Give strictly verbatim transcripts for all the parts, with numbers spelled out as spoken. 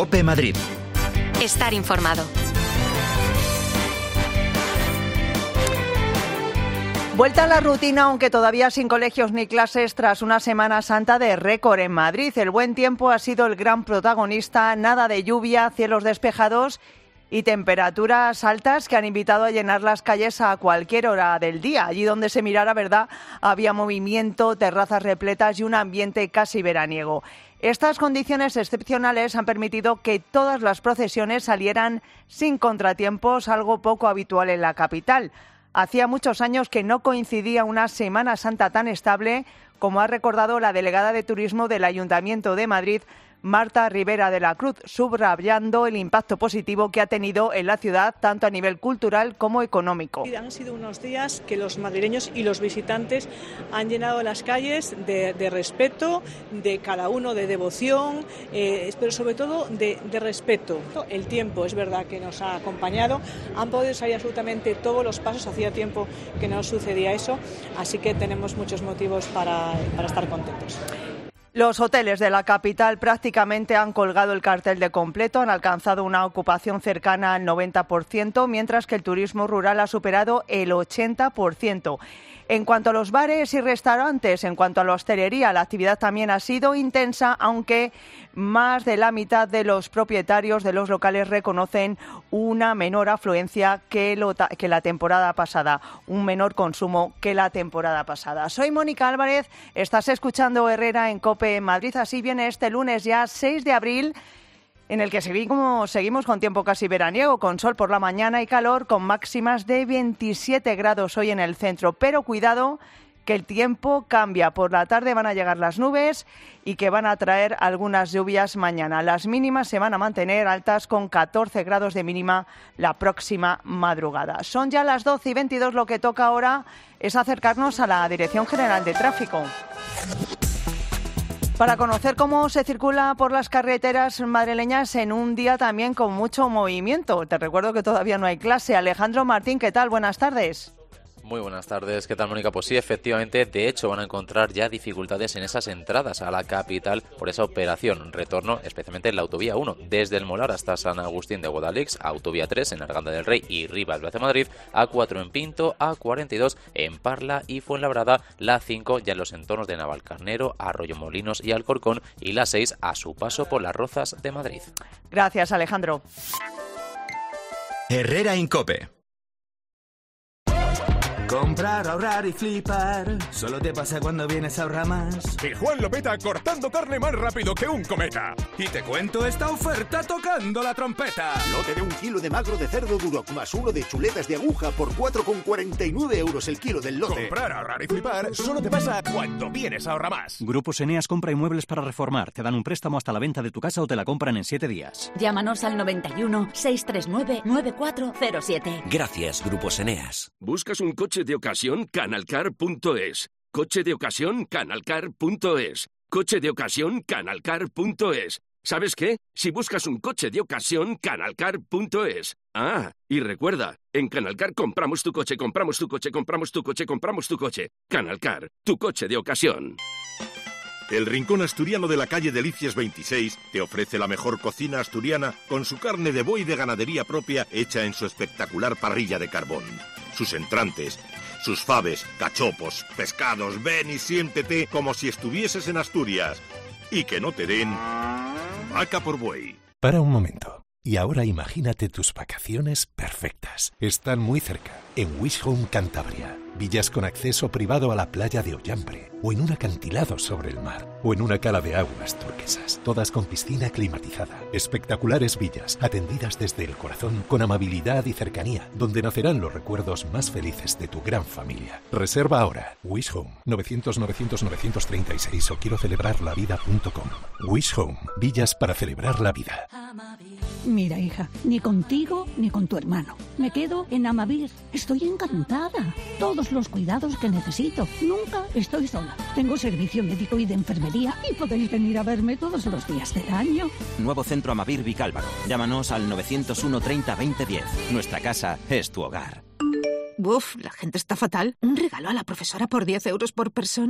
COPE Madrid. Estar informado. Vuelta a la rutina, aunque todavía sin colegios ni clases, tras una Semana Santa de récord en Madrid. El buen tiempo ha sido el gran protagonista, nada de lluvia, cielos despejados y temperaturas altas que han invitado a llenar las calles a cualquier hora del día. Allí donde se mirara, verdad, había movimiento, terrazas repletas y un ambiente casi veraniego. Estas condiciones excepcionales han permitido que todas las procesiones salieran sin contratiempos, algo poco habitual en la capital. Hacía muchos años que no coincidía una Semana Santa tan estable, como ha recordado la delegada de Turismo del Ayuntamiento de Madrid, Marta Rivera de la Cruz, subrayando el impacto positivo que ha tenido en la ciudad, tanto a nivel cultural como económico. Han sido unos días que los madrileños y los visitantes han llenado las calles de, de respeto, de cada uno, de devoción, eh, pero sobre todo de, de respeto. El tiempo es verdad que nos ha acompañado, han podido salir absolutamente todos los pasos, hacía tiempo que no sucedía eso, así que tenemos muchos motivos para, para estar contentos. Los hoteles de la capital prácticamente han colgado el cartel de completo, han alcanzado una ocupación cercana al noventa por ciento, mientras que el turismo rural ha superado el ochenta por ciento. En cuanto a los bares y restaurantes, en cuanto a la hostelería, la actividad también ha sido intensa, aunque más de la mitad de los propietarios de los locales reconocen una menor afluencia que, lo, que la temporada pasada, un menor consumo que la temporada pasada. Soy Mónica Álvarez, estás escuchando Herrera en COPE Madrid. Así viene este lunes ya seis de abril, en el que seguimos, seguimos con tiempo casi veraniego, con sol por la mañana y calor, con máximas de veintisiete grados hoy en el centro. Pero cuidado, que el tiempo cambia. Por la tarde van a llegar las nubes y que van a traer algunas lluvias mañana. Las mínimas se van a mantener altas, con catorce grados de mínima la próxima madrugada. Son ya las doce y veintidós, lo que toca ahora es acercarnos a la Dirección General de Tráfico para conocer cómo se circula por las carreteras madrileñas en un día también con mucho movimiento. Te recuerdo que todavía no hay clase. Alejandro Martín, ¿qué tal? Buenas tardes. Muy buenas tardes, ¿qué tal, Mónica? Pues sí, efectivamente, de hecho van a encontrar ya dificultades en esas entradas a la capital por esa operación retorno, especialmente en la autovía uno, desde el Molar hasta San Agustín de Guadalix, autovía tres en Arganda del Rey y Rivas hacia Madrid, A cuatro en Pinto, A cuarenta y dos en Parla y Fuenlabrada, la cinco ya en los entornos de Navalcarnero, Arroyomolinos y Alcorcón, y la seis a su paso por las Rozas de Madrid. Gracias, Alejandro. Herrera en COPE. Comprar, ahorrar y flipar, solo te pasa cuando vienes a Ahorramás. Y Juan lo peta cortando carne más rápido que un cometa. Y te cuento esta oferta tocando la trompeta. Lote de un kilo de magro de cerdo duro más uno de chuletas de aguja por cuatro con cuarenta y nueve euros el kilo del lote. Comprar, ahorrar y flipar solo te pasa cuando vienes a Ahorramás. Grupos Eneas compra inmuebles para reformar. Te dan un préstamo hasta la venta de tu casa o te la compran en siete días. Llámanos al noventa y uno, seiscientos treinta y nueve, noventa y cuatro cero siete. Gracias, Grupos Eneas. ¿Buscas un coche de ocasión? Canalcar punto es. Coche de ocasión, Canalcar punto es. Coche de ocasión, Canalcar punto es. ¿Sabes qué? Si buscas un coche de ocasión, Canalcar punto es. Ah, y recuerda, en Canalcar compramos tu coche, compramos tu coche, compramos tu coche, compramos tu coche. Canalcar, tu coche de ocasión. El Rincón Asturiano de la calle Delicias veintiséis te ofrece la mejor cocina asturiana con su carne de buey de ganadería propia hecha en su espectacular parrilla de carbón. Sus entrantes, sus faves, cachopos, pescados, ven y siéntete como si estuvieses en Asturias. Y que no te den vaca por buey. Para un momento. Y ahora imagínate tus vacaciones perfectas. Están muy cerca, en Wish Home Cantabria. Villas con acceso privado a la playa de Ollambre, o en un acantilado sobre el mar, o en una cala de aguas turquesas, todas con piscina climatizada. Espectaculares villas, atendidas desde el corazón, con amabilidad y cercanía, donde nacerán los recuerdos más felices de tu gran familia. Reserva ahora. Wish Home, novecientos, novecientos, novecientos treinta y seis o quiero celebrar la vida punto com. Wish Home, villas para celebrar la vida. Mira, hija, ni contigo ni con tu hermano. Me quedo en Amavir. Estoy encantada. Todos los cuidados que necesito. Nunca estoy sola. Tengo servicio médico y de enfermería y podéis venir a verme todos los días del año. Nuevo centro Amavir Vicálvaro. Llámanos al novecientos uno, treinta, veinte, diez. Nuestra casa es tu hogar. Uf, la gente está fatal. ¿Un regalo a la profesora por diez euros por persona?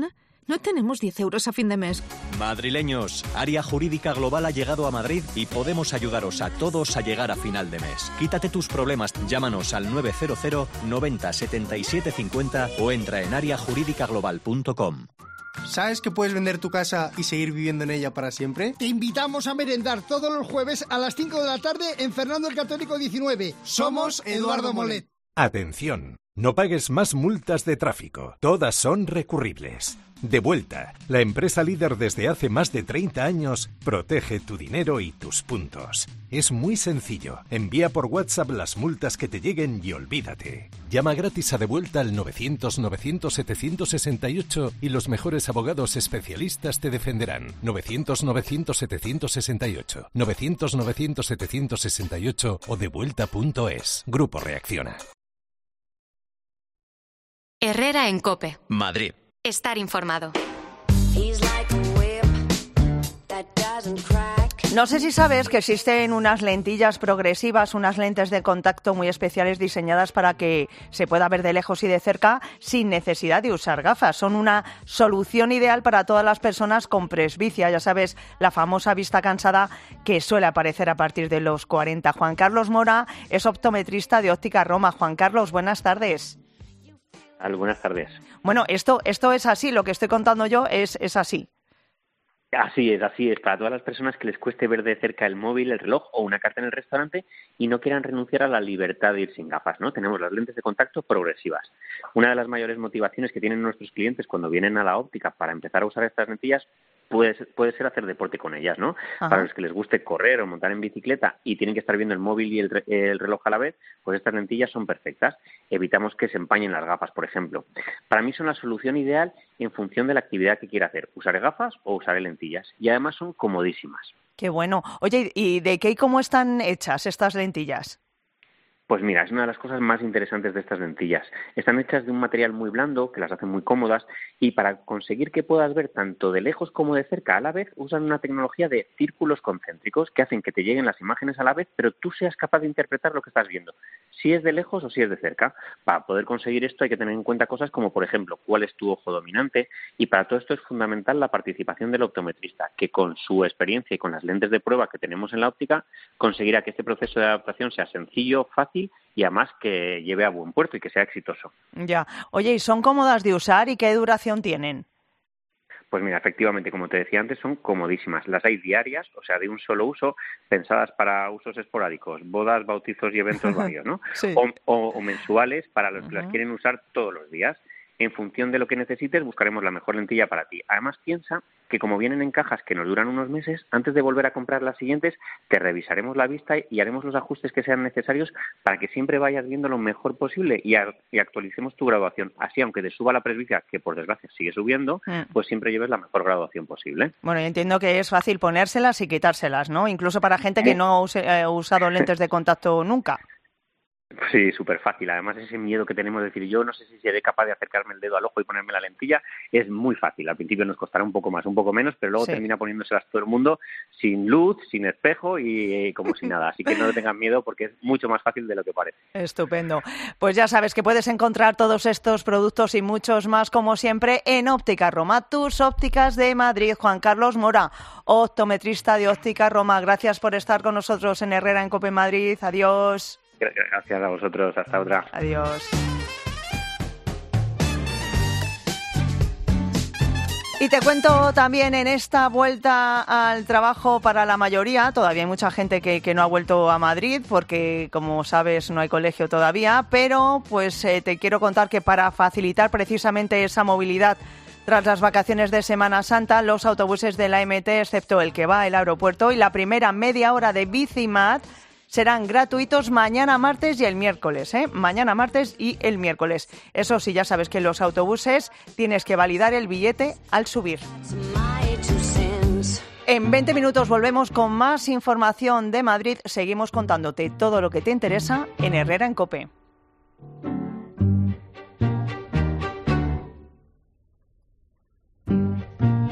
No tenemos diez euros a fin de mes. Madrileños, Área Jurídica Global ha llegado a Madrid y podemos ayudaros a todos a llegar a final de mes. Quítate tus problemas, llámanos al nueve cero cero noventa setenta y siete cincuenta o entra en área jurídica global punto com. ¿Sabes que puedes vender tu casa y seguir viviendo en ella para siempre? Te invitamos a merendar todos los jueves a las cinco de la tarde en Fernando el Católico diecinueve. Somos Eduardo Molet. Atención, no pagues más multas de tráfico. Todas son recurribles. Devuelta, la empresa líder desde hace más de treinta años, protege tu dinero y tus puntos. Es muy sencillo. Envía por WhatsApp las multas que te lleguen y olvídate. Llama gratis a Devuelta al novecientos novecientos setecientos sesenta y ocho y los mejores abogados especialistas te defenderán. novecientos novecientos setecientos sesenta y ocho, novecientos novecientos setecientos sesenta y ocho o devuelta punto es. Grupo Reacciona. Herrera en COPE. Madrid. Estar informado. No sé si sabes que existen unas lentillas progresivas, unas lentes de contacto muy especiales diseñadas para que se pueda ver de lejos y de cerca sin necesidad de usar gafas. Son una solución ideal para todas las personas con presbicia, ya sabes, la famosa vista cansada que suele aparecer a partir de los cuarenta. Juan Carlos Mora es optometrista de Óptica Roma. Juan Carlos, buenas tardes. Buenas tardes. Bueno, esto, esto es así, lo que estoy contando yo es, es así. Así es, así es. Para todas las personas que les cueste ver de cerca el móvil, el reloj o una carta en el restaurante y no quieran renunciar a la libertad de ir sin gafas, ¿no? Tenemos las lentes de contacto progresivas. Una de las mayores motivaciones que tienen nuestros clientes cuando vienen a la óptica para empezar a usar estas lentillas puede ser, puede ser hacer deporte con ellas, ¿no? Ajá. Para los que les guste correr o montar en bicicleta y tienen que estar viendo el móvil y el, re, el reloj a la vez, pues estas lentillas son perfectas. Evitamos que se empañen las gafas, por ejemplo. Para mí son la solución ideal en función de la actividad que quiera hacer. Usaré gafas o usaré lentillas. Y además son comodísimas. Qué bueno. Oye, ¿y de qué y cómo están hechas estas lentillas? Pues mira, es una de las cosas más interesantes de estas lentillas. Están hechas de un material muy blando, que las hace muy cómodas, y para conseguir que puedas ver tanto de lejos como de cerca a la vez, usan una tecnología de círculos concéntricos que hacen que te lleguen las imágenes a la vez, pero tú seas capaz de interpretar lo que estás viendo, si es de lejos o si es de cerca. Para poder conseguir esto hay que tener en cuenta cosas como, por ejemplo, cuál es tu ojo dominante, y para todo esto es fundamental la participación del optometrista, que con su experiencia y con las lentes de prueba que tenemos en la óptica, conseguirá que este proceso de adaptación sea sencillo, fácil, y además que lleve a buen puerto y que sea exitoso. Ya. Oye, ¿y son cómodas de usar y qué duración tienen? Pues mira, efectivamente, como te decía antes, son comodísimas. Las hay diarias, o sea, de un solo uso, pensadas para usos esporádicos, bodas, bautizos y eventos varios, ¿no? Sí. O, o, o mensuales para los que uh-huh. las quieren usar todos los días. En función de lo que necesites, buscaremos la mejor lentilla para ti. Además, piensa que como vienen en cajas que nos duran unos meses, antes de volver a comprar las siguientes, te revisaremos la vista y haremos los ajustes que sean necesarios para que siempre vayas viendo lo mejor posible y, a, y actualicemos tu graduación. Así, aunque te suba la presbicia, que por desgracia sigue subiendo, mm. pues siempre lleves la mejor graduación posible. Bueno, yo entiendo que es fácil ponérselas y quitárselas, ¿no? Incluso para gente que no ha eh, usado lentes de contacto nunca. Sí, súper fácil. Además, ese miedo que tenemos de decir, yo no sé si seré capaz de acercarme el dedo al ojo y ponerme la lentilla, es muy fácil. Al principio nos costará un poco más, un poco menos, pero luego sí. termina poniéndoselas todo el mundo sin luz, sin espejo y, y como si nada. Así que no tengan miedo porque es mucho más fácil de lo que parece. Estupendo. Pues ya sabes que puedes encontrar todos estos productos y muchos más, como siempre, en Óptica Roma, tus ópticas de Madrid. Juan Carlos Mora, optometrista de Óptica Roma. Gracias por estar con nosotros en Herrera en COPE Madrid. Adiós. Gracias a vosotros. Hasta otra. Adiós. Y te cuento también en esta vuelta al trabajo para la mayoría, todavía hay mucha gente que, que no ha vuelto a Madrid porque, como sabes, no hay colegio todavía, pero pues eh, te quiero contar que para facilitar precisamente esa movilidad tras las vacaciones de Semana Santa, los autobuses de la M T, excepto el que va al aeropuerto y la primera media hora de Bicimat, serán gratuitos mañana martes y el miércoles, ¿eh? Mañana martes y el miércoles. Eso sí, ya sabes que en los autobuses tienes que validar el billete al subir. En veinte minutos volvemos con más información de Madrid. Seguimos contándote todo lo que te interesa en Herrera en COPE.